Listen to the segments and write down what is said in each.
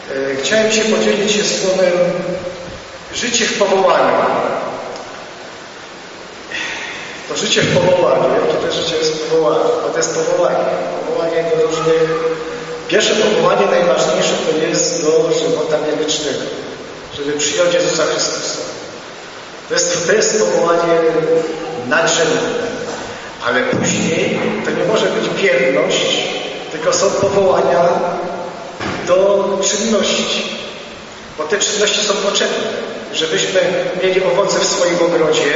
Chciałem się podzielić się słowem życie w powołaniu. To życie w powołaniu, jakie to życie jest w powołaniu? Bo to jest powołanie. Powołanie do różnych... Pierwsze powołanie najważniejsze to jest do żywota wiecznego, żeby przyjąć Jezusa Chrystusa. To jest powołanie nadrzędne, ale później to nie może być bierność, tylko są powołania do czynności, bo te czynności są potrzebne. Żebyśmy mieli owoce w swoim ogrodzie,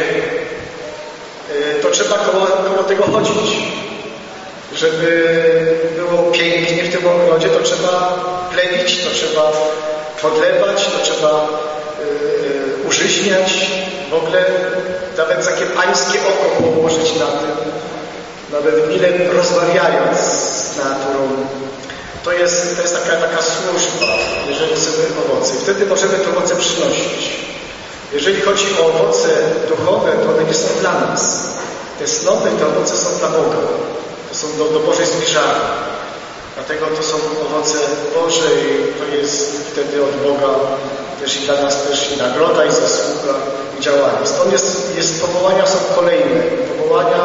to trzeba koło tego chodzić. Żeby było pięknie w tym ogrodzie, to trzeba plewić, to trzeba podlewać, to trzeba użyźniać. W ogóle nawet takie pańskie oko położyć na tym, nawet mile rozmawiając z naturą. To jest taka służba, jeżeli chcemy owoce. Wtedy możemy te owoce przynosić. Jeżeli chodzi o owoce duchowe, to one nie są dla nas. Te snowy, te owoce są dla Boga. To są do Bożej zbliżania. Dlatego to są owoce Boże i to jest wtedy od Boga też i dla nas też i nagroda, i zasługa, i działanie. Stąd powołania są kolejne. Powołania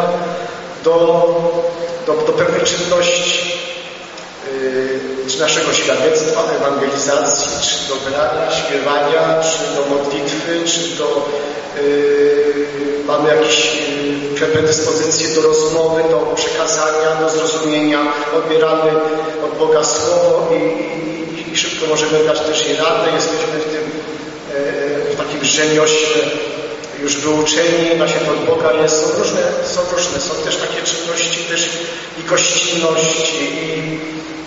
do pewnej czynności, czy naszego świadectwa, ewangelizacji, czy do grania, śpiewania, czy do modlitwy, czy do mamy jakieś predyspozycje do rozmowy, do przekazania, do zrozumienia, odbieramy od Boga Słowo i szybko możemy dać też i radę. Jesteśmy w takim rzemiośle już wyuczeni, właśnie od Boga są różne. Są też takie czynności też i gościnność, i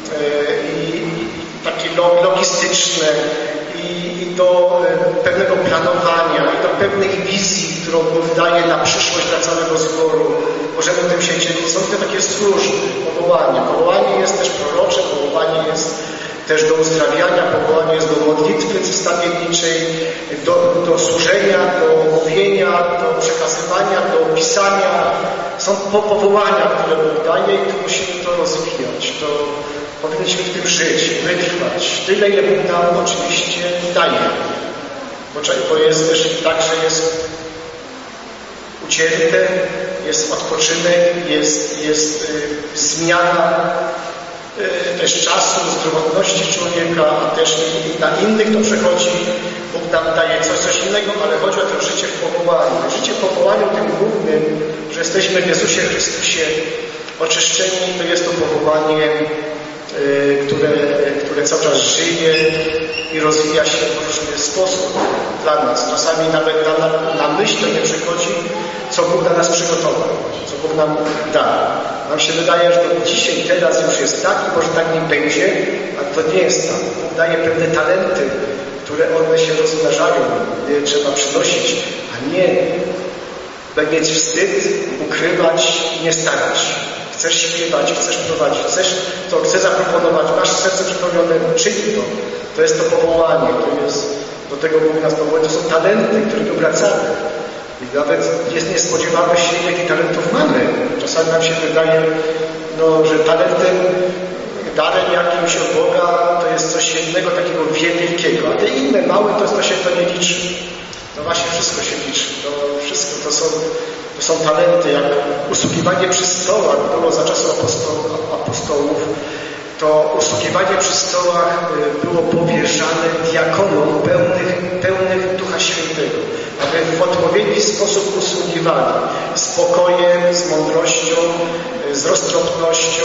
takie logistyczne, i do pewnego planowania, i do pewnej wizji, którą Bóg daje na przyszłość dla całego zboru. Możemy tym się dzielić. Są te takie służby, powołanie. Powołanie jest też prorocze, powołanie jest też do uzdrawiania, powołanie jest do modlitwy wstawienniczej, do służenia, do mówienia, do przekazywania, do pisania. Są powołania, które Bóg daje i tu musimy to rozwijać. To powinniśmy w tym żyć, wytrwać. Tyle, ile Bóg nam oczywiście daje. Bo jest też tak, że jest ucięte, jest odpoczynek, jest zmiana też czasu, zdrowotności człowieka, a też i na innych to przechodzi. Bóg nam daje coś innego, ale chodzi o to życie w powołaniu. Życie w powołaniu tym głównym, że jesteśmy w Jezusie Chrystusie oczyszczeni, to jest to powołanie, które cały czas żyje i rozwija się w różny sposób dla nas. Czasami nawet na myśl to nie przychodzi, co Bóg dla nas przygotował, co Bóg nam da. Nam się wydaje, że to dzisiaj, teraz już jest tak i może tak nie będzie, a to nie jest tak. Bóg daje pewne talenty, które one się rozmnażają, je trzeba przynosić, a nie mieć wstyd, ukrywać i nie starać. Chcesz śpiewać, chcesz prowadzić, chcesz zaproponować, masz serce przypełnione, czyń to. To jest to powołanie, to jest, do tego Bóg nas powołuje. To są talenty, które obracamy. I nawet nie spodziewamy się, jakich talentów mamy. Czasami nam się wydaje, że talentem, darem jakimś od Boga to jest coś jednego, takiego wielkiego, a te inne małe to się to nie liczy. No właśnie wszystko się liczy. To są talenty, jak usługiwanie przy stołach było za czasów apostołów, to usługiwanie przy stołach było powierzane diakonom pełnych Ducha Świętego, aby w odpowiedni sposób usługiwali z spokojem, z mądrością, z roztropnością,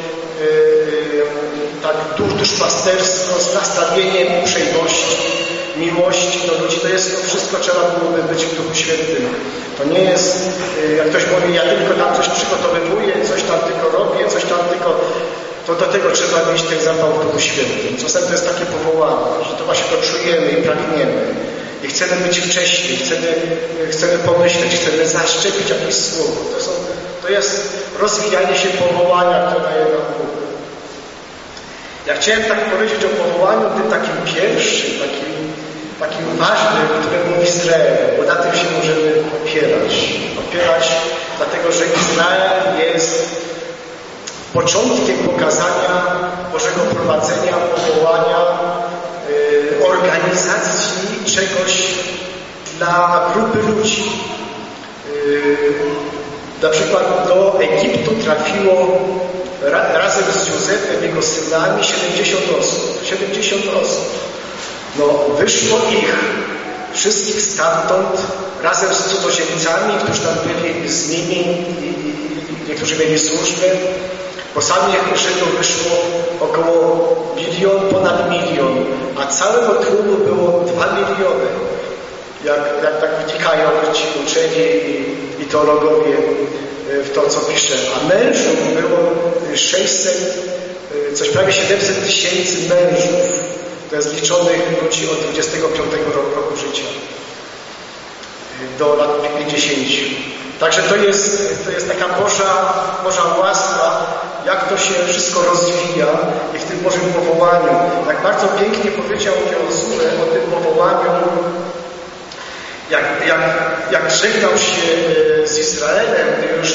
tak duszpasterstwo, z nastawieniem uprzejmości, miłości do ludzi. To wszystko trzeba byłoby być w Duchu Świętym. To nie jest, jak ktoś mówi, ja tylko tam coś przygotowywuję, coś tam tylko robię, coś tam tylko... To do tego trzeba mieć ten zapał w Duchu Świętym. Czasem to jest takie powołanie, że to właśnie to czujemy i pragniemy. I chcemy być wcześniej, chcemy pomyśleć, chcemy zaszczepić jakieś słowo. To jest rozwijanie się powołania, które daje nam Bóg. Ja chciałem tak powiedzieć o powołaniu, tym takim pierwszym, takim ważnym, które mówi Izrael, bo na tym się możemy opierać, dlatego że Izrael jest początkiem pokazania Bożego prowadzenia, powołania czegoś dla grupy ludzi. Na przykład do Egiptu trafiło razem z Józefem, jego synami, 70 osób. 70 osób. No, wyszło ich wszystkich stamtąd razem z cudzoziemcami, którzy tam byli z nimi i niektórzy mieli służbę. Bo samych Żydów wyszło około 1 000 000, ponad 1 000 000, a całego tłumu było 2 miliony. Jak tak wnikają ci uczeni i teologowie w to, co pisze. A mężów było 600, coś prawie 700 tysięcy mężów. To jest liczonych ludzi od 25 roku życia do lat 50. Także to jest taka Boża łaska, jak to się wszystko rozwija i w tym Bożym powołaniu. Jak bardzo pięknie powiedział Jozue o tym powołaniu, jak żegnał się z Izraelem, gdy już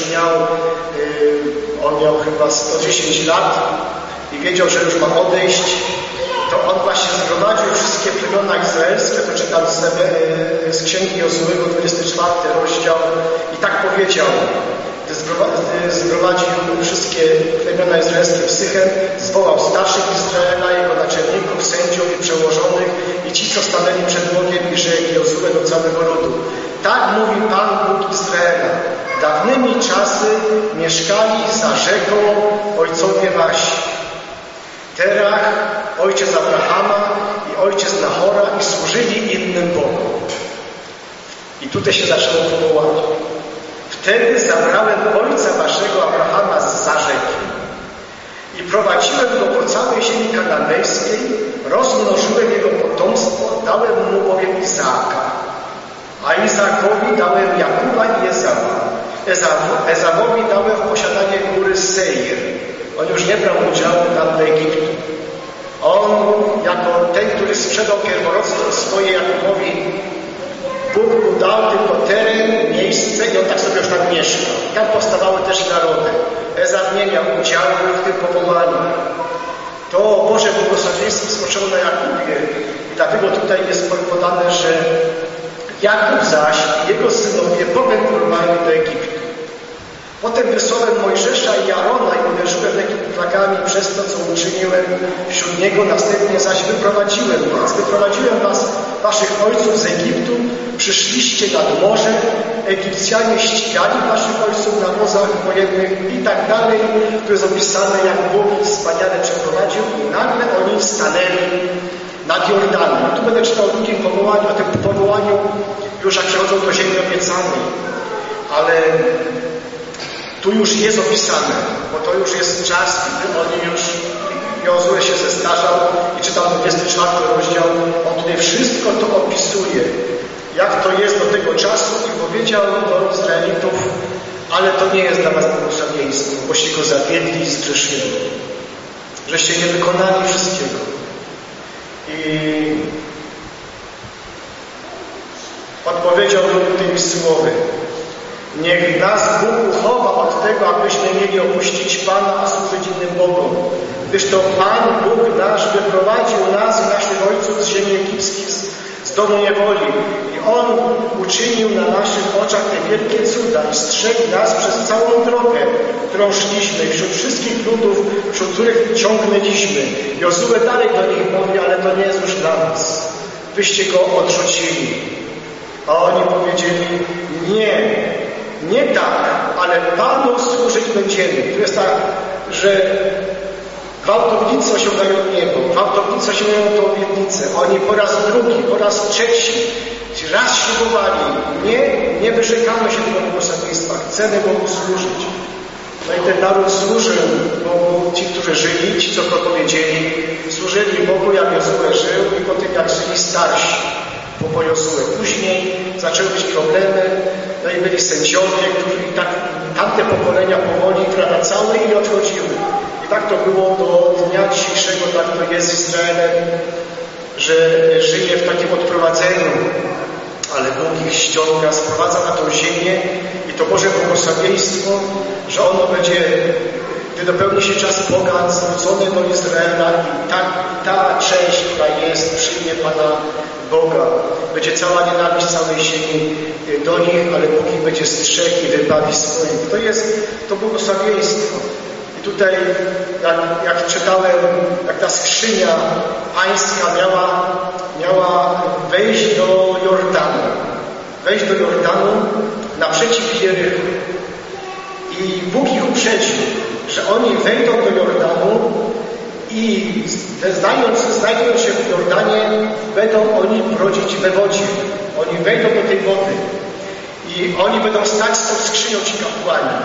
on miał chyba 110 lat i wiedział, że już ma odejść, to on właśnie zgromadził wszystkie plemiona izraelskie, to czytam z Księgi Jozuego, 24 rozdział, i tak powiedział, gdy zgromadził wszystkie plemiona izraelskie w Sychem, zwołał starszych Izraela, jego naczelników, sędziów i przełożonych i ci, co stanęli przed Bogiem, i rzekł Jozue do całego ludu: tak mówi Pan Bóg Izraela, dawnymi czasy mieszkali za rzeką ojcowie wasi, Terach, ojciec Abrahama i ojciec Nahora, i służyli innym Bogom. I tutaj się zaczęło powołanie. Wtedy zabrałem ojca waszego Abrahama zza rzeki i prowadziłem go po całej ziemi kananejskiej, rozmnożyłem jego potomstwo, dałem mu bowiem Izaaka, a Izaakowi dałem Jakuba i Ezawa. Ezawowi dałem w posiadanie góry Seir. On już nie brał udziału tam do Egiptu. On, jako ten, który sprzedał pierworodstwo swoje Jakubowi, Bóg mu dał tylko teren, miejsce i on tak sobie już tam mieszkał. Tam powstawały też narody. Ezaw nie miał udziału w tym powołaniu. To Boże błogosławieństwo spoczęło na Jakubie. I dlatego tutaj jest podane, że Jakub zaś i jego synowie powędrowali do Egiptu. Potem wysłałem Mojżesza i Arona i uderzyłem Egipt plagami przez to, co uczyniłem wśród niego. Następnie zaś wyprowadziłem was, waszych ojców z Egiptu. Przyszliście nad morze. Egipcjanie ścigali waszych ojców na wozach wojennych i tak dalej. Tu jest opisane, jak Bóg wspaniale przeprowadził i nagle oni stanęli nad Jordanem. Tu będę czytał o drugim powołaniu, o tym powołaniu już jak przechodzą do ziemi obiecanej. Ale tu już jest opisane, bo to już jest czas, kiedy oni już, Jozue się zestarzał i czytam 24 rozdział, on tutaj wszystko to opisuje, jak to jest do tego czasu, i powiedział do Izraelitów: ale to nie jest dla was błogosławieństwo, boście go zawiedli i zgrzeszyli, żeście nie wykonali wszystkiego. I odpowiedział tymi słowy: niech nas Bóg uchowa od tego, abyśmy mieli opuścić Pana, a służyć innym Bogom. Gdyż to Pan Bóg nasz wyprowadził nas i naszych ojców z ziemi egipskiej, z domu niewoli. I On uczynił na naszych oczach te wielkie cuda i strzegł nas przez całą drogę, którą szliśmy, wśród wszystkich ludów, wśród których ciągnęliśmy. Jozue dalej do nich mówi: ale to nie jest już dla nas. Wyście go odrzucili. A oni powiedzieli: nie tak, ale Panu służyć będziemy. Tu jest tak, że gwałtownicy osiągają niebo, gwałtownicy osiągają tę obietnicę. Oni po raz drugi, po raz trzeci, raz ślubowali: nie wyrzekamy się tego błogosławieństwa, chcemy Bogu służyć. No i ten naród służył Bogu, ci, którzy żyli, ci, co powiedzieli, służyli Bogu, jak Jozue żył, i po tym, jak żyli starsi po Jozue. Później zaczęły być problemy, no i byli sędziowie, którzy tak tamte pokolenia powoli wracały i odchodziły. I tak to było do dnia dzisiejszego, tak to jest z Izraelem, że żyje w takim odprowadzeniu, ale Bóg ich ściąga, sprowadza na tą ziemię i to Boże błogosławieństwo, że ono będzie, gdy dopełni się czas pogan, zwrócony do Izraela, i ta część, która jest, przyjmie Pana Boga. Będzie cała nienawiść całej ziemi do nich, ale Bóg ich będzie strzegł i wybawi swoim. To jest to błogosławieństwo. I tutaj, jak czytałem, jak ta skrzynia pańska miała wejść do Jordanu. Wejść do Jordanu naprzeciw Jerichu. I Bóg ich uprzedził, że oni wejdą do Jordanu i znajdując się w Jordanie, będą oni brodzić we wodzie. Oni wejdą do tej wody i oni będą stać z tą skrzynią ci kapłani.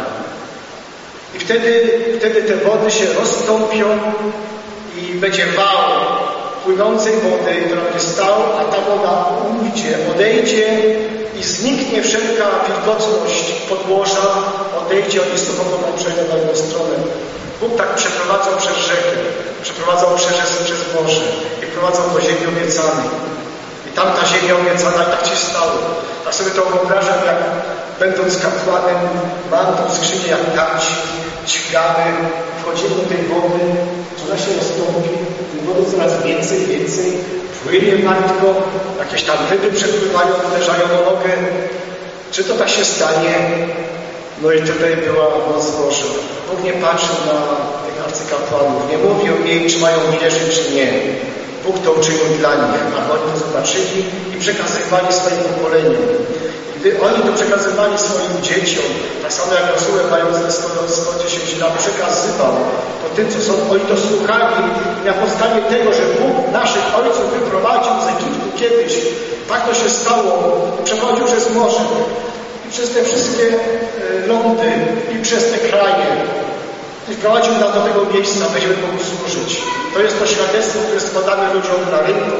I wtedy te wody się rozstąpią i będzie wał płynącej wody, która będzie stał, a ta woda ujdzie, odejdzie i zniknie wszelka wilgotność podłoża, odejdzie, oni z tą wodą przejdą na drugą stronę. Bóg tak przeprowadzał przez rzekę, przeprowadzał przez morze i prowadzał do ziemi obiecanej. I tam ta ziemia obiecana, i tak się stało. Tak sobie to wyobrażam, jak będąc kapłanem, mam tą skrzynię jak dać, dźwigamy, wchodzimy do tej wody, ona się rozstąpi, tej wody coraz więcej, płynie matko, jakieś tam ryby przepływają, uderzają o nogę. Czy to tak się stanie? No i tutaj była moc Boża. Bóg nie patrzył na tych arcykapłanów, nie mówił im, czy mają wierzyć, czy nie. Bóg to uczynił dla nich, a oni to zobaczyli i przekazywali swoim pokoleniom. Gdy oni to przekazywali swoim dzieciom, tak samo jak Jozue mając 110 lat przekazywał, to tym, co są, oni to słuchali i na podstawie tego, że Bóg naszych ojców wyprowadził z Egiptu kiedyś, tak to się stało, przechodził przez morze i przez te wszystkie lądy i przez te kraje i wprowadził nas do tego miejsca, będziemy Bogu służyć. To jest to świadectwo, które składamy ludziom na rynku,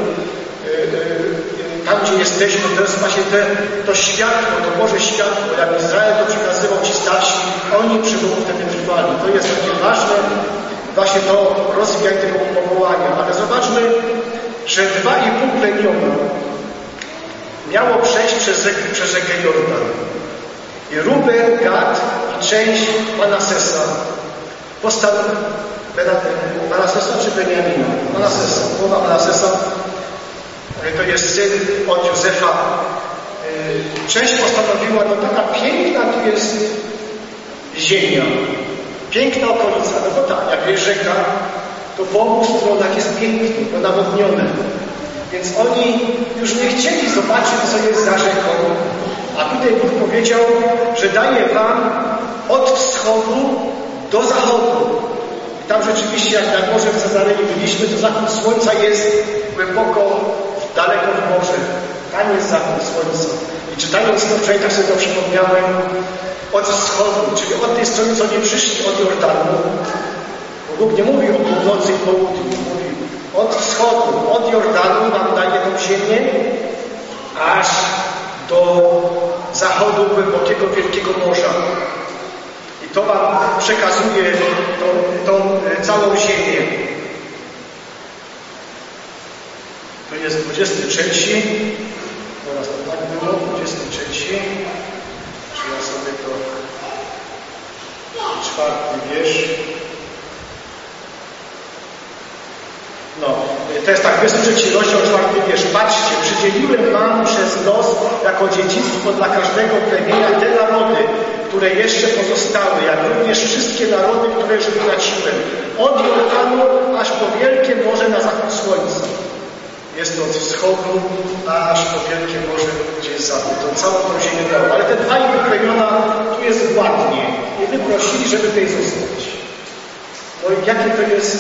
tam gdzie jesteśmy, to jest właśnie to światło, to Boże światło, jak Izrael to przekazywał ci starsi, oni przy Bogu wtedy trwali. To jest takie ważne, właśnie to rozwijanie tego powołania. Ale zobaczmy, że 2,5 plemiona miało przejść przez rzekę Jordan. I Ruben, Gad i część Manasesa Manasesa czy Beniamina? Manasesa. Słowa Manasesa to jest syn od Józefa. Część postanowiła, no taka piękna tu jest ziemia, piękna okolica, no bo tak, jak jest rzeka, to po obu stronach jest pięknie, no nawodnione. Więc oni już nie chcieli zobaczyć, co jest za rzeką. A tutaj Bóg powiedział, że daje wam od wschodu do zachodu. I tam rzeczywiście, jak na górze w Cezarei byliśmy, to zachód słońca jest głęboko, daleko w morze. Tam jest zachód słońca. I czytając to wczoraj, tak sobie to przypomniałem, od wschodu, czyli od tej strony, co nie przyszli od Jordanu. Bo Bóg nie mówi o północy i południu, mówi od wschodu, od Jordanu wam daje tą ziemię, aż do zachodu głębokiego, wielkiego morza. I to wam przekazuje tą całą ziemię. To jest 23. Teraz to tak było, 23. Czy ja sobie to... 4. wiersz. No, to jest tak, 23 rozdział, 4. wiersz. Patrzcie, przydzieliłem wam przez los jako dziedzictwo dla każdego plemienia te narody, które jeszcze pozostały, jak również wszystkie narody, które już wytraciłem. Od Jordanu aż po wielkie morze na zachód słońca. Jest to od wschodu aż po wielkie morze, gdzie jest zachód. To całą tą ziemię dał. Ale te 2,5 plemiona, tu jest ładnie. I wyprosili, żeby tutaj zostać. No i jakie to jest...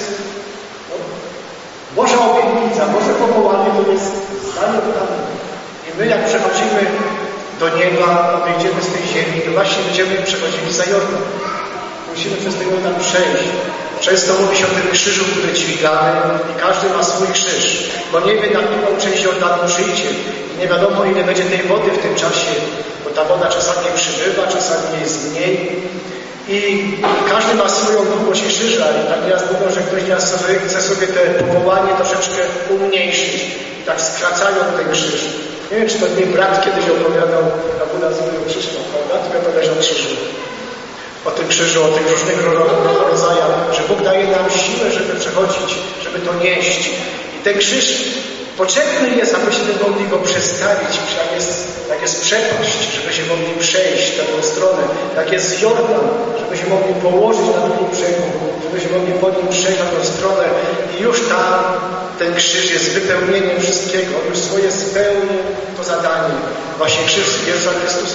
Boża obietnica, Boże powołanie to jest zdanie Pana. I my jak przechodzimy do nieba, odejdziemy z tej ziemi, to właśnie będziemy przechodzili za Jordan. Musimy przez ten Jordan przejść. Często mówi się o tym krzyżu, który dźwigamy i każdy ma swój krzyż. Bo nie wie, na którą część Jordanu przyjdzie. I nie wiadomo, ile będzie tej wody w tym czasie, bo ta woda czasami przybywa, czasami jest mniej. I każdy ma swoją długość krzyża i tak nieraz mówią, że ktoś chce sobie te powołanie troszeczkę umniejszyć i tak skracają ten krzyż. Nie wiem, czy to nie brat kiedyś opowiadał, jak u nas mówił Krzysztof, prawda? Tu opowiadać o krzyżu. O tym krzyżu, o tych różnych rodzajach, że Bóg daje nam siłę, żeby przechodzić, żeby to nieść. I ten krzyż Potrzebny jest, abyśmy mogli go przestawić, jak jest przepaść, żebyśmy mogli przejść na tą stronę, jak jest Jordan, żebyśmy mogli położyć na drugim brzegu, żebyśmy mogli po nim przejść na tą stronę i już tam ten krzyż jest wypełnieniem wszystkiego, on już swoje spełnił to zadanie. Właśnie krzyż Jezusa Chrystusa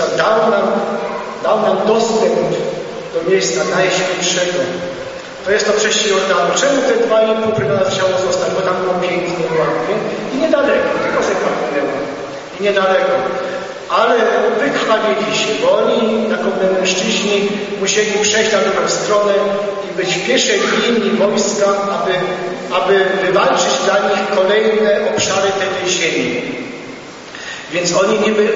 dał nam dostęp do miejsca najświętszego. To jest to przejście Jordanu. Czemu te 2,5 prymiona chciało zostać? Bo tam było pięknie, ładnie i niedaleko, tylko rzeka płynęła. I niedaleko. Ale wykrwawili się, bo oni jako mężczyźni musieli przejść na drugą stronę i być w pierwszej linii wojska, aby wywalczyć dla nich kolejne obszary tej ziemi. Więc oni niby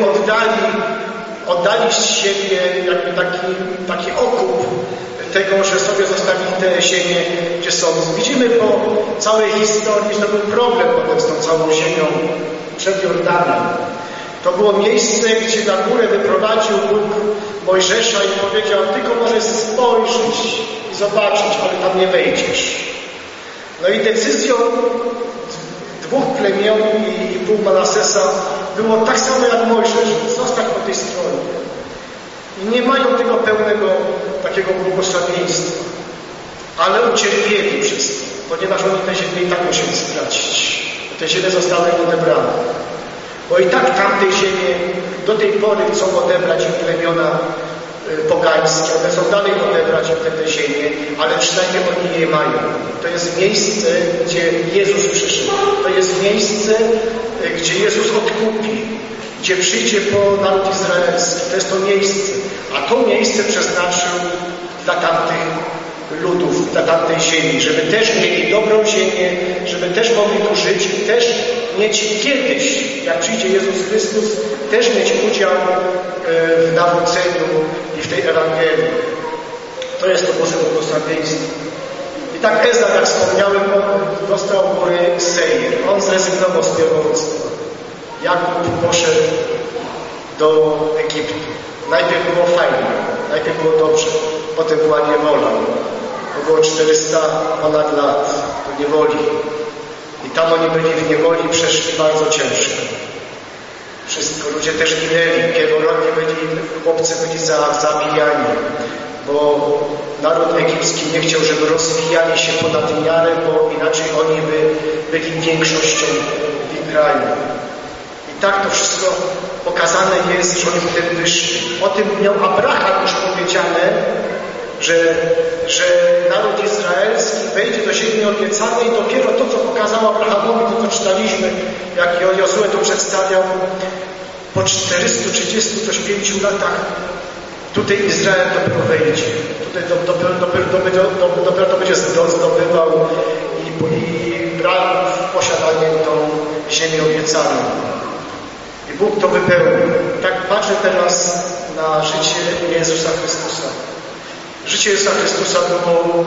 oddali z siebie jakby taki okup tego, że sobie zostawili te ziemię, gdzie są. Widzimy po całej historii, że to był problem potem z tą całą ziemią przed Jordanem. To było miejsce, gdzie na górę wyprowadził Bóg Mojżesza i powiedział, tylko możesz spojrzeć i zobaczyć, ale tam nie wejdziesz. No i decyzją dwóch plemion i pół Manasesa było tak samo jak Mojżesz, zostać po tej stronie. I nie mają tego pełnego takiego błogosławieństwa. Ale ucierpieli przez to, ponieważ oni te ziemię i tak musieli stracić. Te ziemię zostały odebrane. Bo i tak tamtej ziemię do tej pory chcą odebrać im plemiona pogańskie. One są dalej odebrać im te ziemię, ale przynajmniej oni je mają. To jest miejsce, gdzie Jezus przyszedł. To jest miejsce, gdzie Jezus odkupi, gdzie przyjdzie po naród izraelski. To jest to miejsce. A to miejsce przeznaczył dla tamtych ludów, dla tamtej ziemi, żeby też mieli dobrą ziemię, żeby też mogli tu żyć i też mieć kiedyś, jak przyjdzie Jezus Chrystus, też mieć udział w nawróceniu i w tej Ewangelii. To jest to Boże błogosławieństwo. I tak Ezra, jak wspomniałem, on dostał góry Seir. On zrezygnował z pierwowództwa. Jakub poszedł do Egiptu. Najpierw było fajnie, najpierw było dobrze, potem była niewola. To było 400 ponad lat do niewoli. I tam oni byli w niewoli, przeszli bardzo ciężko. Wszystko, ludzie też ginęli, pierworodni byli, chłopcy byli zabijani, bo naród egipski nie chciał, żeby rozwijali się ponad miarę, bo inaczej oni by byli większością w ich kraju. I tak to wszystko pokazane jest, że oni potem wyszli. O tym miał Abraham już powiedziane, że naród izraelski wejdzie do ziemi obiecanej i dopiero to, co pokazało Abrahamowi, to co czytaliśmy, jak Jozue to przedstawiał, po 435 latach tutaj Izrael dopiero wejdzie. Tutaj dopiero to będzie zdobywał i brał w posiadanie tą ziemię obiecaną. I Bóg to wypełnił. Tak patrzę teraz na życie Jezusa Chrystusa. Życie Jezusa Chrystusa było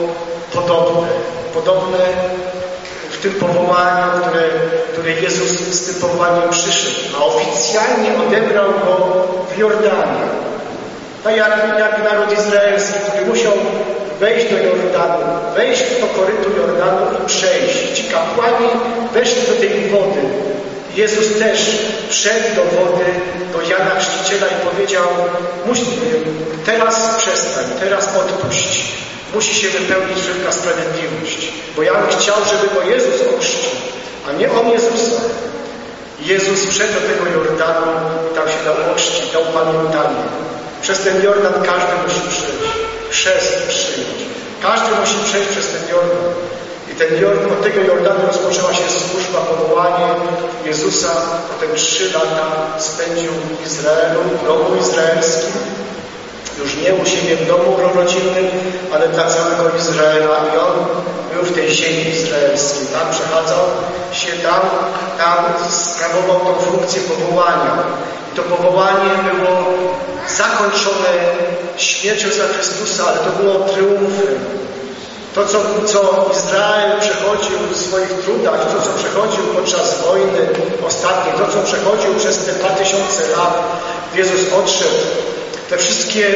podobne w tym powołaniu, które Jezus z tym powołaniem przyszedł, a oficjalnie odebrał go w Jordanie. Tak jak naród izraelski, który musiał wejść do Jordanu, wejść w to koryto Jordanu i przejść. Ci kapłani weszli do tej wody. Jezus też wszedł do wody, do Jana Chrzciciela i powiedział, teraz przestań, teraz odpuść. Musi się wypełnić wszelka sprawiedliwość. Bo Jan chciał, żeby go Jezus ochrzcił, a nie on Jezusa. Jezus wszedł do tego Jordanu i tam się dał ochrzcić, dał pamiętanie. Przez ten Jordan każdy musi przejść. Chrzest przyjąć. Każdy musi przejść przez ten Jordan. I od tego Jordanu rozpoczęła się służba, powołanie Jezusa. Potem 3 lata spędził w Izraelu, w domu izraelskim. Już nie u siebie w domu rodzinnym, ale dla całego Izraela. I on był w tej ziemi izraelskiej. Tam przechadzał się, tam sprawował tą funkcję powołania. I to powołanie było zakończone śmiercią za Chrystusa, ale to było triumfem. To, co Izrael przechodził w swoich trudach, to, co przechodził podczas wojny ostatniej, to, co przechodził przez te 2000 lat, Jezus odszedł. Te wszystkie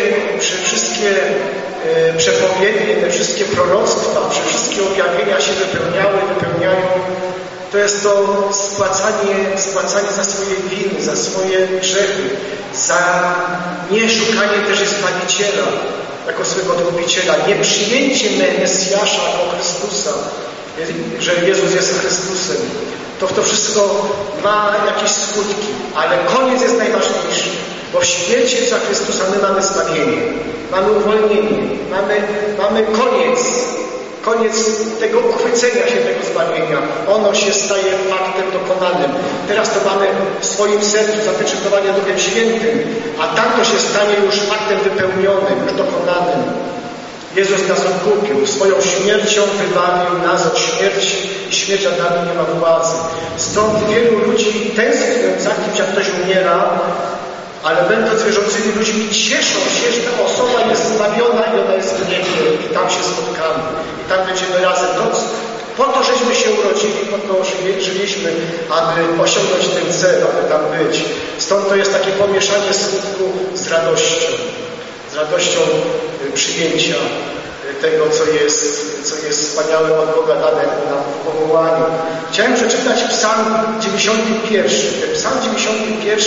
przepowiednie, te wszystkie proroctwa, wszystkie objawienia się wypełniają To jest to spłacanie za swoje winy, za swoje grzechy, za nieszukanie też Zbawiciela jako swego Odkupiciela, nieprzyjęcie Mesjasza jako Chrystusa, że Jezus jest Chrystusem. To wszystko ma jakieś skutki, ale koniec jest najważniejszy, bo w śmierci Jezusa Chrystusa my mamy zbawienie, mamy uwolnienie, mamy koniec tego uchwycenia się tego zbawienia. Ono się staje faktem dokonanym. Teraz to mamy w swoim sercu zapieczętowanie Duchem Świętym, a tamto się stanie już faktem wypełnionym, już dokonanym. Jezus nas odkupił, swoją śmiercią wybawił nas od śmierci i śmierć nad nami nie ma władzy. Stąd wielu ludzi tęsknią za kimś, jak ktoś umiera, ale będąc wierzącymi ludźmi cieszą się, że ta osoba jest zbawiona i ona jest w niebie i tam się spotkamy i tam będziemy razem. Po to, żeśmy się urodzili, po to żyliśmy, aby osiągnąć ten cel, aby tam być. Stąd to jest takie pomieszanie smutku z radością przyjęcia tego, co jest wspaniałe od Boga dane nam w powołaniu. Chciałem przeczytać Psalm 91. Ten Psalm 91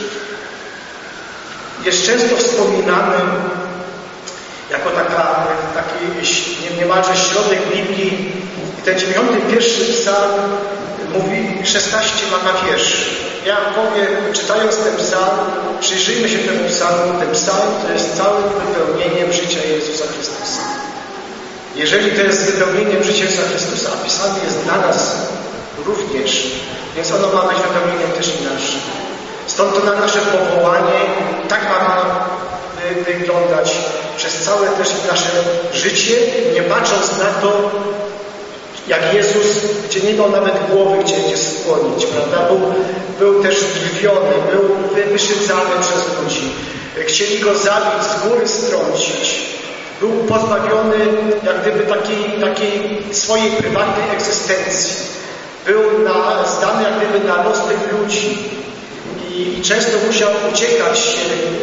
jest często wspominany jako taki niemalże środek Biblii. I ten 91 psalm mówi 16 ma wierszy. Ja powiem, czytając ten psalm, przyjrzyjmy się temu psalmu. Ten psalm to jest całym wypełnieniem życia Jezusa Chrystusa. Jeżeli to jest wypełnieniem życia Jezusa Chrystusa, a pisane jest dla nas również, więc ono ma być wypełnieniem też i naszym. Stąd to na nasze powołanie tak ma wyglądać przez całe też nasze życie, nie patrząc na to, jak Jezus, gdzie nie miał nawet głowy, gdzie skłonić, prawda? Był też drwiony, był wyszydzany przez ludzi. Chcieli go zabić, z góry strącić. Był pozbawiony jak gdyby takiej swojej prywatnej egzystencji. Był zdany jak gdyby na los tych ludzi. I często musiał uciekać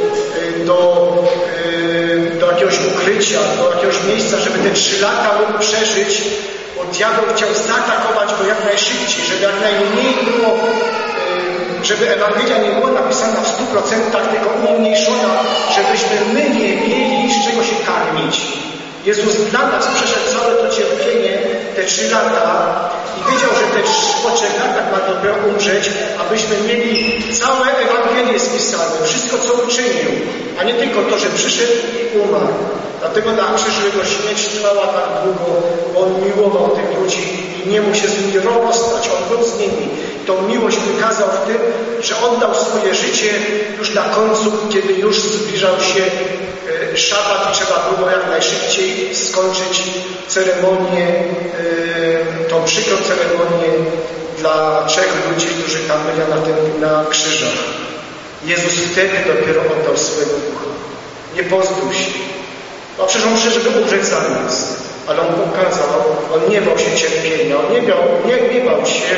do jakiegoś ukrycia, do jakiegoś miejsca, żeby te 3 lata mógł przeżyć, bo diabeł chciał zaatakować go jak najszybciej, żeby jak najmniej było, żeby Ewangelia nie była napisana w 100%, tylko umniejszona, żebyśmy my nie mieli z czego się karmić. Jezus dla nas przeszedł całe to cierpienie, te 3 lata i wiedział, że po 3 latach ma dopiero umrzeć, abyśmy mieli całe Ewangelie spisane, wszystko co uczynił, a nie tylko to, że przyszedł i umarł. Dlatego na krzyżu jego śmierć trwała tak długo, bo on miłował tych ludzi i nie mógł się z nimi rozstać, on był z nimi. Tą miłość wykazał w tym, że oddał swoje życie już na końcu, kiedy już zbliżał się szabat i trzeba było jak najszybciej skończyć ceremonię, tą przykrą ceremonię dla 3 ludzi, którzy tam byli na krzyżach. Jezus wtedy dopiero oddał swojego ducha. Nie pozbył się. A przecież on przyszedł, żeby umrzeć za nas. Ale on pokazał, on nie bał się cierpienia, on nie bał się,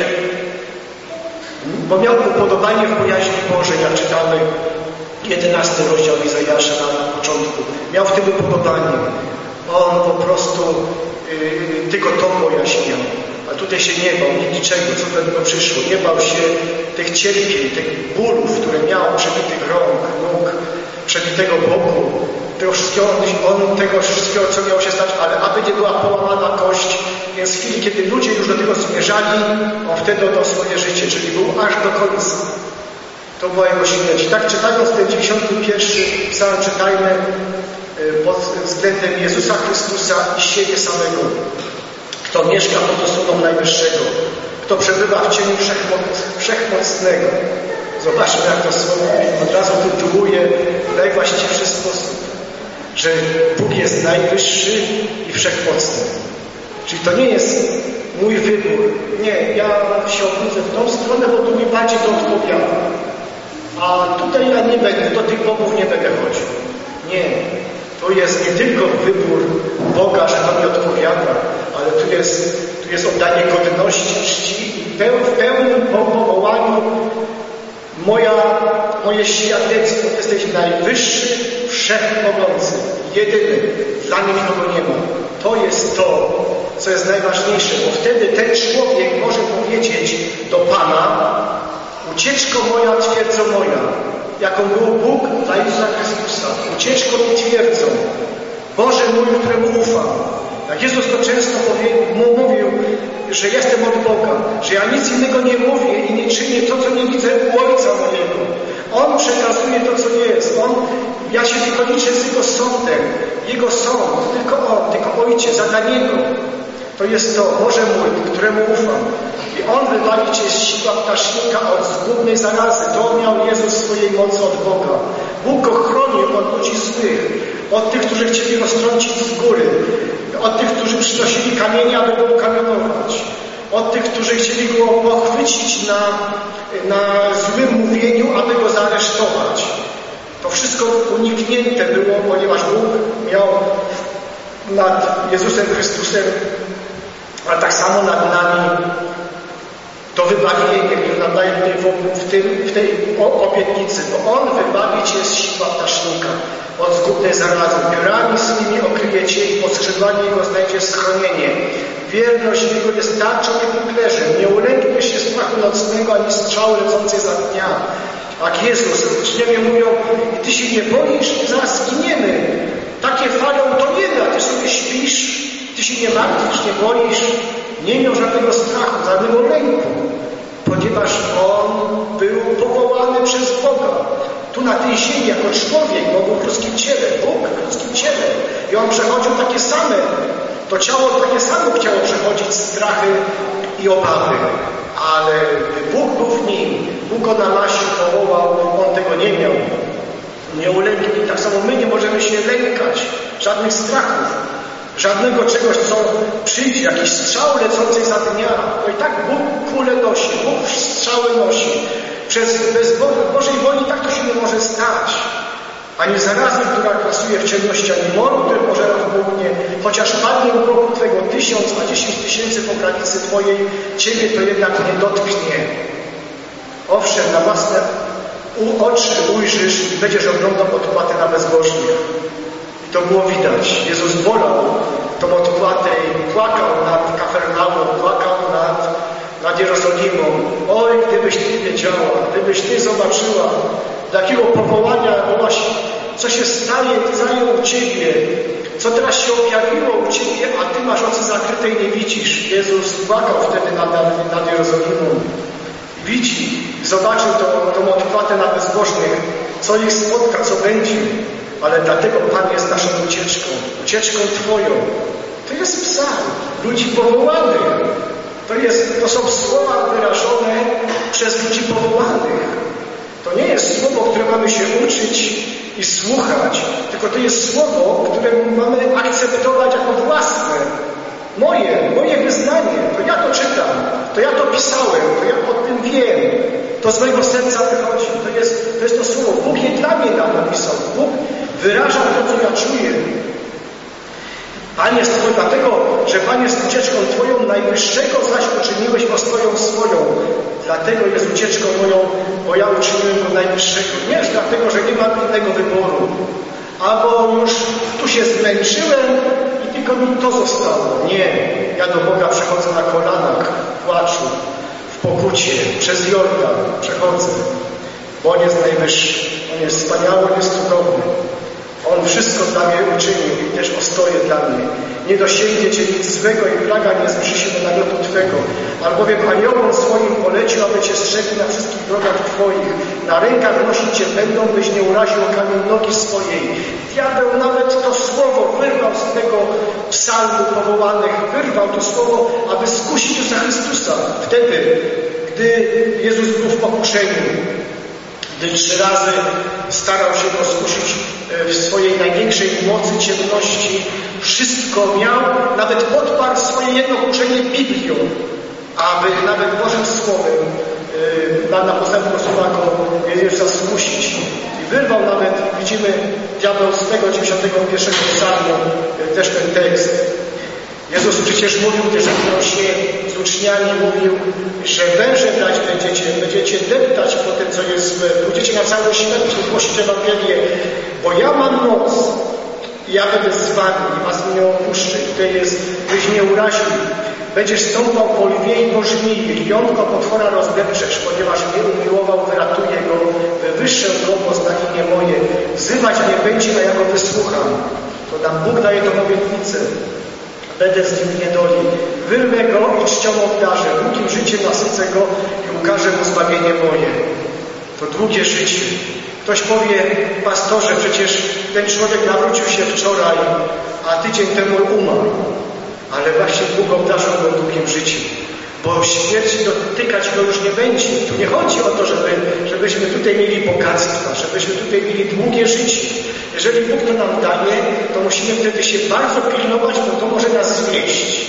bo miał upodobanie w bojaźni Bożej, jak czytamy 11 rozdział Izajasza na początku. Miał w tym upodobanie. On po prostu tylko to bojaźń miał. A tutaj się nie bał niczego, co do niego przyszło. Nie bał się tych cierpień, tych bólów, które miał, przebitych rąk, nóg, przebitego boku. Tego wszystkiego, co miało się stać, ale aby nie była połamana kość, więc w chwili, kiedy ludzie już do tego zmierzali, on wtedy oddał swoje życie, czyli był aż do końca. To była jego śmierć. Tak czytając ten 91 psalm czytajmy pod względem Jezusa Chrystusa i siebie samego. Kto mieszka pod osłoną Najwyższego, kto przebywa w cieniu Wszechmocnego. Zobaczmy, jak to słowo od razu tytułuje w najwłaściwszy sposób, że Bóg jest najwyższy i wszechmocny. Czyli to nie jest mój wybór. Nie, ja się obrócę w tą stronę, bo tu mi bardziej to odpowiada. A tutaj ja nie będę, do tych bogów nie będę chodził. Nie. To jest nie tylko wybór Boga, że to mi odpowiada, ale tu jest oddanie godności, czci i w pełnym powołaniu moje świadectwo. Jesteś najwyższy, wszechmogący, jedyny. Dla mnie nikogo nie ma. To jest to, co jest najważniejsze, bo wtedy ten człowiek może powiedzieć do Pana: ucieczko moja, twierdzo moja, jaką był Bóg dla Jezusa Chrystusa. Ucieczką i twierdzą. Boże mój, któremu ufam. Jak Jezus to często mówił, że jestem od Boga, że ja nic innego nie mówię i nie czynię to, co nie widzę u Ojca mojego. On przekazuje to, co jest. Ja się tylko liczę z Jego sądem. Jego sąd, tylko On, tylko Ojciec, a dla Niego. To jest to, Boże mój, któremu ufam. I On wybawi Cię z sidła ptasznika od zgubnej zarazy. To miał Jezus swojej mocy od Boga. Bóg Go chroni od ludzi złych, od tych, którzy chcieli go strącić z góry, od tych, którzy przynosili kamienie, aby Go ukamionować, od tych, którzy chcieli Go pochwycić na złym mówieniu, aby Go zaaresztować. To wszystko uniknięte było, ponieważ Bóg miał nad Jezusem Chrystusem, ale tak samo nad nami to wybawienie, które nam daje w tej obietnicy, bo On wybawi Cię z sidła ptasznika, od zgubnej zarazy. Piórami swymi okryje Cię i pod skrzydłami Jego znajdziesz schronienie. Wierność Jego jest tarczą i puklerzem. Nie ulękniesz się strachu nocnego, ani strzały lecącej za dnia. Jak Jezus, uczniowie mówią: i Ty się nie boisz, zaraz zginiemy. Takie falą to nie da, Ty sobie śpisz, Ty się nie martwisz, nie boisz. Nie miał żadnego strachu, żadnego lęku, ponieważ On był powołany przez Boga. Tu na tej ziemi, jako człowiek, bo był w ludzkim ciele, Bóg w ludzkim ciele. I On przechodził takie same, to ciało takie samo chciało przechodzić strachy i obawy. Ale Bóg był w nim, Bóg Go namasił, powołał, On tego nie miał. Nie ulęknij. Tak samo my nie możemy się lękać żadnych strachów. Żadnego czegoś, co przyjdzie, jakiś strzał lecącej za dnia. To i tak Bóg kulę nosi, Bóg strzały nosi. Bez Bożej woli tak to się nie może stać. Ani zarazy, która grasuje w ciemności, ani moru, który pożera w głównie. Chociaż padnie u progu Twego 1000, a 10 000 po granicy Twojej, Ciebie to jednak nie dotknie. Owszem, na własne oczy ujrzysz i będziesz oglądał odpłatę na bezbożnych. To było widać. Jezus bolał tą odpłatę i płakał nad Kafarnaum, płakał nad Jerozolimą. Oj, gdybyś Ty wiedziała, gdybyś Ty zobaczyła, do jakiego powołania byłaś, co się staje u Ciebie, co teraz się objawiło u Ciebie, a Ty masz oczy zakryte i nie widzisz. Jezus płakał wtedy nad Jerozolimą. Widzi, zobaczył tą odpłatę na bezbożnych, co ich spotka, co będzie. Ale dlatego Pan jest naszą ucieczką Twoją. To jest psalm ludzi powołanych. To są słowa wyrażone przez ludzi powołanych. To nie jest słowo, które mamy się uczyć i słuchać, tylko to jest słowo, które mamy akceptować jako własne. Moje wyznanie. To ja to czytam, to ja to pisałem, to ja o tym wiem. To z mojego serca wychodzi. To jest to słowo. Bóg je dla mnie napisał. Bóg wyraża to, co ja czuję. Pan jest Twój, dlatego, że Pan jest ucieczką Twoją, najwyższego zaś uczyniłeś ostoją swoją. Dlatego jest ucieczką moją, bo ja uczyniłem Go najwyższego. Nie jest dlatego, że nie mam innego wyboru. Albo już tu się zmęczyłem i tylko mi to zostało. Nie. Ja do Boga przechodzę na kolanach, w płaczu, w pokucie, przez Jordan przechodzę. Bo On jest najwyższy. On jest wspaniały, On jest cudowny. On wszystko dla mnie uczynił i też ostoje dla mnie. Nie dosięgnie Cię nic złego i plaga nie zbliży się do namiotu Twego. Albowiem aniołom swoim polecił, aby Cię strzegli na wszystkich drogach Twoich. Na rękach nosić Cię będą, byś nie uraził o kamień nogi swojej. Diabeł nawet to słowo wyrwał z tego psalmu powołanych. Wyrwał to słowo, aby skusić Jezusa Chrystusa. Wtedy, gdy Jezus był w pokuszeniu, gdy 3 razy starał się go skusić w swojej największej mocy ciemności, wszystko miał, nawet podparł swoje jedno kuszenie Biblią, aby nawet Bożym Słowem na postępku słowa go Jezusa skusić. I wyrwał nawet, widzimy, diabeł z tego 91 psalmu też ten tekst. Jezus przecież mówił, gdy żegnał się z uczniami, mówił, że węże brać będziecie deptać po tym, co jest złe. Pójdziecie na cały świat i głosić Ewangelię, bo ja mam moc I ja będę z wami i was nie opuszczę. I tutaj jest, byś nie uraził. Będziesz stąpał po lwie i po żmii, jątko potwora rozdepczesz, ponieważ mnie umiłował, wyratuję go, wywyższę go, pozna imię moje. Wzywać mnie będzie, a ja go wysłucham. To nam Bóg daje tą obietnicę. Będę z nim w niedoli. Wyrwę go i czcią obdarzę. Długim życiem nasycę go i ukażę mu zbawienie moje. To długie życie. Ktoś powie, pastorze, przecież ten człowiek nawrócił się wczoraj, a tydzień temu umarł. Ale właśnie Bóg obdarzył go długim życiem. Bo śmierć dotykać go już nie będzie. Tu nie chodzi o to, żebyśmy tutaj mieli bogactwa, żebyśmy tutaj mieli długie życie. Jeżeli Bóg to nam daje, to musimy wtedy się bardzo pilnować, bo to może nas zwieść.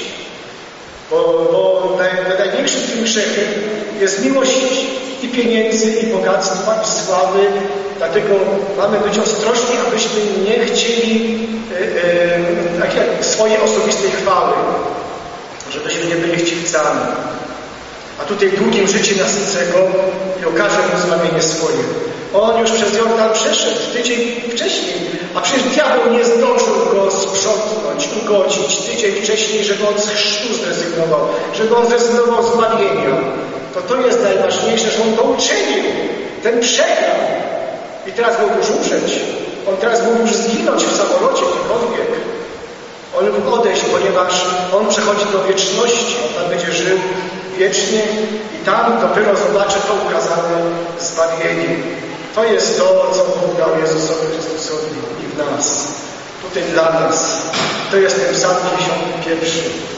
Bo największym tym grzechem jest miłość i pieniędzy, i bogactwa, i sławy. Dlatego mamy być ostrożni, abyśmy nie chcieli swojej osobistej chwały. Żebyśmy nie byli chciwcami. A tutaj długim życiem nasycę go i okaże mu zbawienie swoje. On już przez Jordan przeszedł tydzień wcześniej, a przecież diabeł nie zdążył go sprzątnąć, ugodzić tydzień wcześniej, żeby on z chrztu zrezygnował, żeby on zrezygnował z zbawienia. To jest najważniejsze, że on go uczynił. Ten przegrał. I teraz mógł już umrzeć. On teraz mógł już zginąć w samolocie gdziekolwiek. On mógł odejść, ponieważ on przechodzi do wieczności. On tam będzie żył wiecznie i tam dopiero zobaczy to ukazane zbawienie. To jest to, co Bóg dał Jezusowi Chrystusowi i w nas. Tutaj dla nas. To jest ten Psalm 51.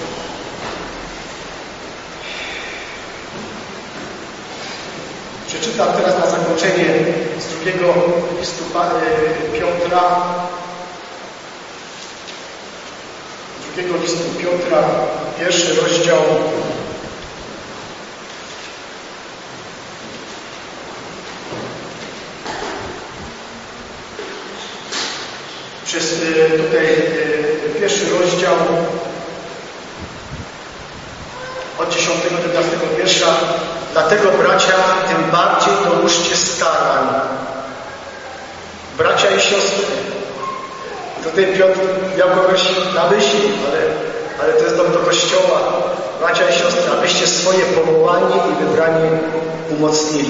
Przeczytam teraz na zakończenie z drugiego listu Piotra. Drugiego listu Piotra, 1 rozdział. Tutaj 1 rozdział od 10 do 11 wiersza. Dlatego, bracia, tym bardziej dołóżcie starań. Bracia i siostry. Tutaj Piotr miał kogoś na myśli, ale to jest do Kościoła. Bracia i siostry, abyście swoje powołanie i wybranie umocnili.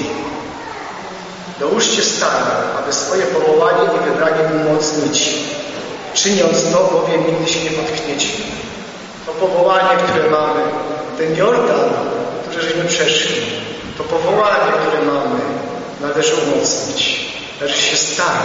Dołóżcie starań, aby swoje powołanie i wybranie umocnić. Czyniąc to, bowiem nigdy się nie potkniecie. To powołanie, które mamy, ten Jordan, który żeśmy przeszli, to powołanie, które mamy, należy umocnić. Należy się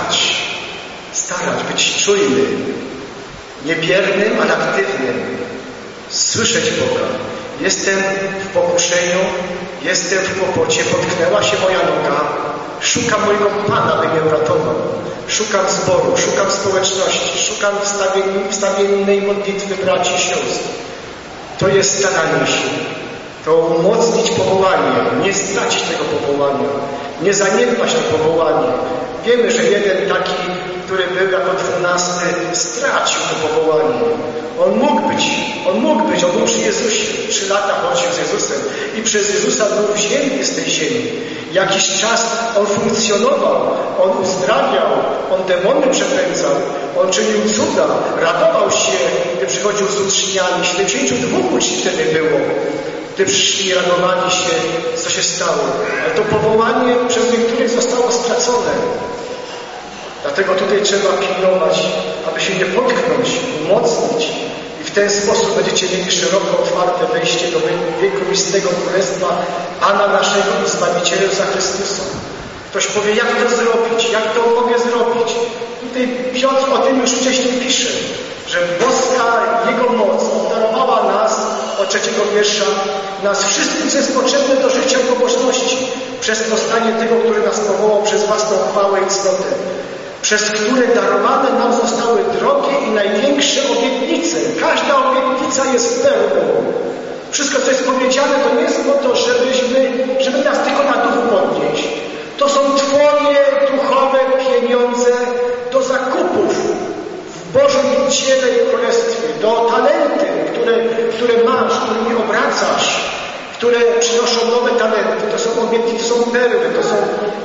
starać, być czujnym, nie biernym, ale aktywnym. Słyszeć Boga. Jestem w pokuszeniu, jestem w kłopocie, potknęła się moja noga. Szukam mojego Pana, by mnie uratował. Szukam zboru, szukam społeczności, szukam wstawiennej modlitwy braci i sióstr. To jest staranie się. To umocnić powołanie, nie stracić tego powołania, nie zaniedbać to powołanie. Wiemy, że jeden taki, który był jako 12, stracił to powołanie. On mógł być, on był przy Jezusie. 3 lata chodził z Jezusem i przez Jezusa był wzięty z tej ziemi. Jakiś czas on funkcjonował, on uzdrawiał, on demony przepędzał, on czynił cuda, radował się, gdy przychodził z uczniami. 72 uczniów wtedy było. Gdy przyszli i radowali się, co się stało. Ale to powołanie przez niektórych zostało stracone. Dlatego tutaj trzeba pilnować, aby się nie potknąć, umocnić. I w ten sposób będziecie mieli szeroko otwarte wejście do wiekuistego królestwa Pana naszego i Zbawiciela Jezusa Chrystusa. Ktoś powie, jak to zrobić? Jak to mogę zrobić? Tutaj Piotr o tym już wcześniej pisze, że boska Jego moc obdarowała nas, od 3 wiersza, nas wszystkim, co jest potrzebne do życia i pobożności, przez powstanie tego, który nas powołał przez własną chwałę i cnotę, przez które darowane nam zostały drogie i największe obietnice. Każda obietnica jest pełną. Wszystko, co jest powiedziane, to nie jest po to, żeby nas tylko na duchu podnieść. To są Twoje duchowe pieniądze do zakupów w Bożym dziele i królestwie, do talenty, które masz, którymi obracasz, które przynoszą nowe talenty. To są obietnice, to są perły,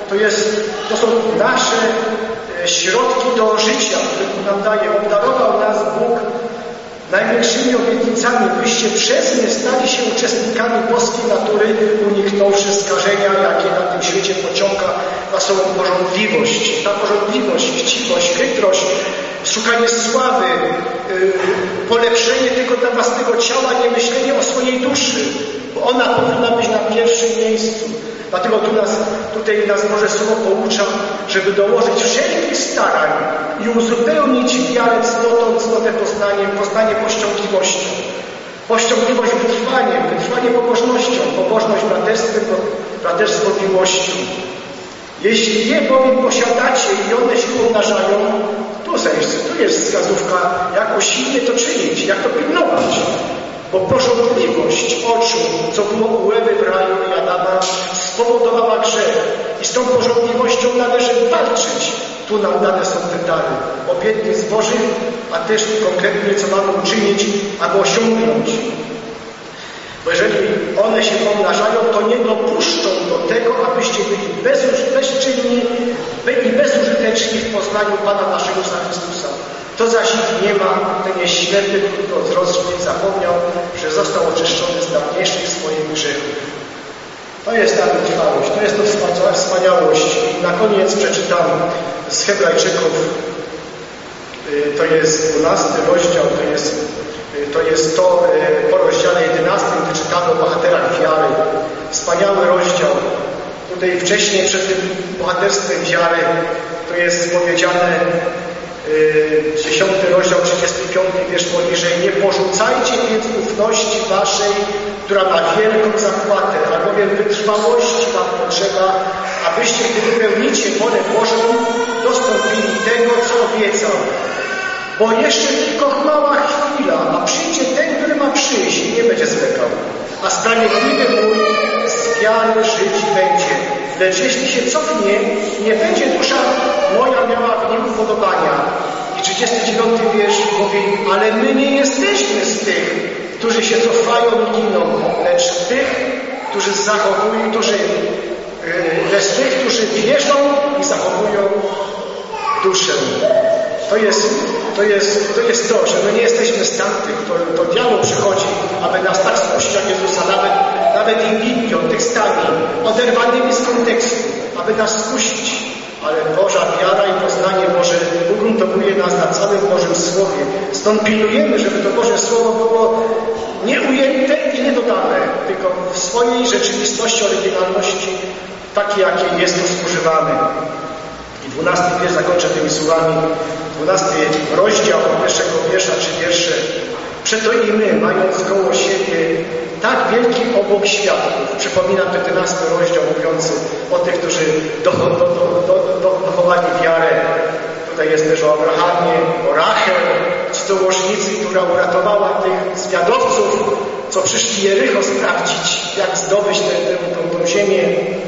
To są nasze środki do życia, które Bóg nam daje. Obdarował nas Bóg największymi obietnicami, byście przez nie stali się uczestnikami boskiej natury, uniknąwszy skażenia, jakie na tym świecie pociąga waszą pożądliwość. Ta pożądliwość, chciwość, chytrość, szukanie sławy, polepszenie tylko dla własnego ciała, nie myślenie o swojej duszy, bo ona powinna być na pierwszym miejscu. Dlatego tutaj nas Boże Słowo poucza, żeby dołożyć wszelkich starań i uzupełnić wiarę cnotą, cnotę poznanie pościągliwością. Pościągliwość wytrwanie pobożnością, pobożność braterstwo miłością. Jeśli je bowiem posiadacie i one się pomnażają, tu jest wskazówka, jak usilnie to czynić, jak to pilnować. Bo pożądliwość oczu, co było u Ewy w raju i Adama, spowodowała grzech. I z tą pożądliwością należy walczyć. Tu nam dane są te dary obietnic Bożych, a też konkretnie, co mamy uczynić, aby osiągnąć. Bo jeżeli one się pomnażają, to nie dopuszczą do tego, abyście byli bezczynni i bezużyteczni w poznaniu Pana naszego Chrystusa. To zaś ich nie ma, ten jest ślepy, krótkowzroczny, zapomniał, że został oczyszczony z dawniejszych swoich grzechów. To jest ta wytrwałość, to jest to wspaniałość. I na koniec przeczytam z Hebrajczyków, to jest 12 rozdział, to jest po rozdziale 11, gdy czytamy o bohaterach wiary. Wspaniały rozdział. Tutaj wcześniej przed tym bohaterstwem wiary to jest powiedziane 10 rozdział, 35 wiersz poniżej. Nie porzucajcie więc ufności waszej, która ma wielką zapłatę, albowiem wytrwałości wam potrzeba, abyście, gdy wypełnicie wolę Bożą, dostąpili tego, co obiecał. Bo jeszcze tylko mała chwila, a przyjdzie ten, który ma przyjść i nie będzie zwlekał. A sprawiedliwy mój z wiary żyć będzie. Lecz jeśli się cofnie, nie będzie dusza moja miała w nim upodobania. I 39 wiersz mówi, ale my nie jesteśmy z tych, którzy się cofają i giną, lecz tych, którzy zachowują, lecz tych, którzy wierzą i zachowują duszę. To jest to, że my nie jesteśmy z tamtych, to diabeł przychodzi, aby nas tak spuścić jak Jezusa, nawet ich Biblią, tekstami, oderwanymi z kontekstu, aby nas skusić. Ale Boża wiara i poznanie Boże ugruntowuje nas na całym Bożym Słowie. Stąd pilnujemy, żeby to Boże Słowo było nie ujęte i nie dodane, tylko w swojej rzeczywistości, oryginalności, takie, jakie jest to spożywane. I 12 wiersz zakończę tymi słowami. 12 rozdział pierwszego wiersza, 3 wiersze. Przeto i my, mając koło siebie tak wielki obłok świadków, przypominam 11 rozdział mówiący o tych, którzy dochowali wiarę. Tutaj jest też o Abrahamie, o Rachel, cudzołożnicy, która uratowała tych zwiadowców, co przyszli Jericho sprawdzić, jak zdobyć tą ziemię.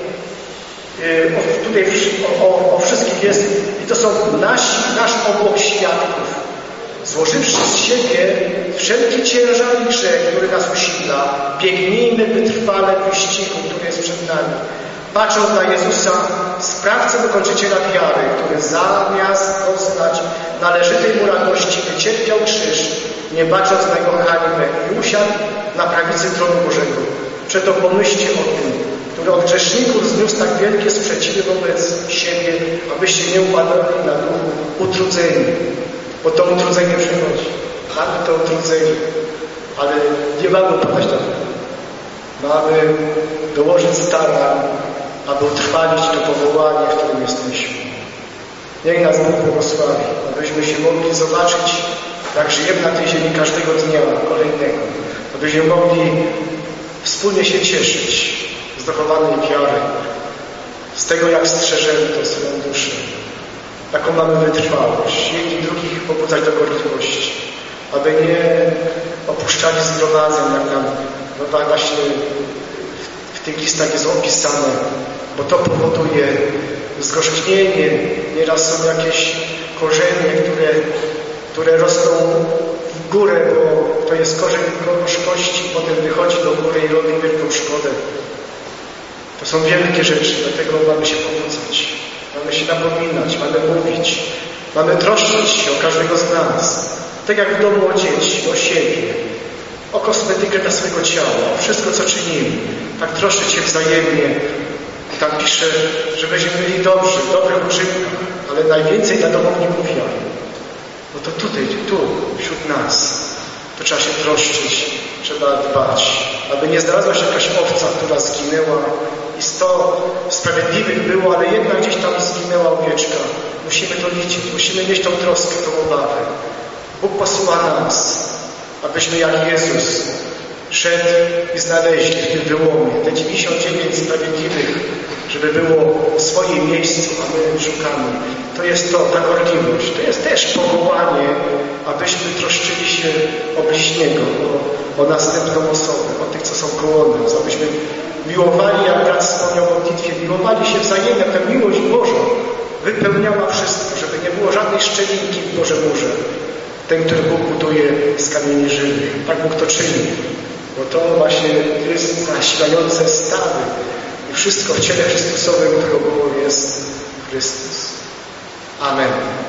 Tutaj o wszystkich jest i to są nasz obłok świadków. Złożywszy z siebie wszelki ciężar i grzech, który nas usila, biegnijmy wytrwale wyścigu, który jest przed nami. Patrząc na Jezusa, sprawcę dokończyciela wiary, który zamiast poznać należytej mu radości wycierpiał krzyż, nie bacząc na jego hańbę i usiadł na prawicy tronu Bożego. Przeto pomyślcie o tym, który od grzeszników zniósł tak wielkie sprzeciwy wobec siebie, abyście nie upadali na duchu utrudzeni. Bo to utrudzenie przychodzi. Mamy to utrudzenie. Ale nie mamy upadać na duchu. Mamy dołożyć starań, aby utrwalić to powołanie, w którym jesteśmy. Niech nas Bóg błogosławi, abyśmy się mogli zobaczyć, jak żyjemy na tej ziemi każdego dnia kolejnego. Abyśmy mogli wspólnie się cieszyć z dochowanej wiary, z tego, jak strzeżemy tę swoją duszę. Taką mamy wytrwałość. Jedni drugich pobudzać do gorliwości, aby nie opuszczali zgromadzeń, jak nam właśnie w tych listach jest opisane, bo to powoduje zgorzknienie. Nieraz są jakieś korzenie, które rosną w górę, bo to jest korzeń gorzkości, potem wychodzi do góry i robi wielką szkodę. To są wielkie rzeczy, dlatego mamy się pobudzać. napominać, mamy mówić, mamy troszczyć się o każdego z nas. Tak jak w domu o dzieci, o siebie, o kosmetykę dla swojego ciała, o wszystko, co czynimy. Tak troszczyć się wzajemnie. Tam pisze, że będziemy byli dobrzy, w dobrych użytkach, ale najwięcej dla domowników jak? No to tutaj, tu, wśród nas. To trzeba się troszczyć, trzeba dbać, aby nie znalazła się jakaś owca, która zginęła i 100 sprawiedliwych było, ale jedna gdzieś tam zginęła owieczka. Musimy to liczyć, musimy mieć tą troskę, tą obawę. Bóg posyła nas, abyśmy jak Jezus szedł i znaleźli w tym wyłomie te 99 sprawiedliwych, żeby było w swoim miejscu, a my szukamy. To jest to, ta gorliwość. To jest też powołanie, abyśmy troszczyli się o bliźniego, o następną osobę, o tych, co są koło nas, abyśmy miłowali, jak brat wspomniał w modlitwie, miłowali się wzajemnie, ta miłość Boża wypełniała wszystko, żeby nie było żadnej szczelinki w Bożym murze. Ten, który Bóg buduje z kamieni żywych. Tak Bóg to czyni. Bo to właśnie jest nasilające stawy i wszystko w ciele Chrystusowym, którego głową jest Chrystus. Amen.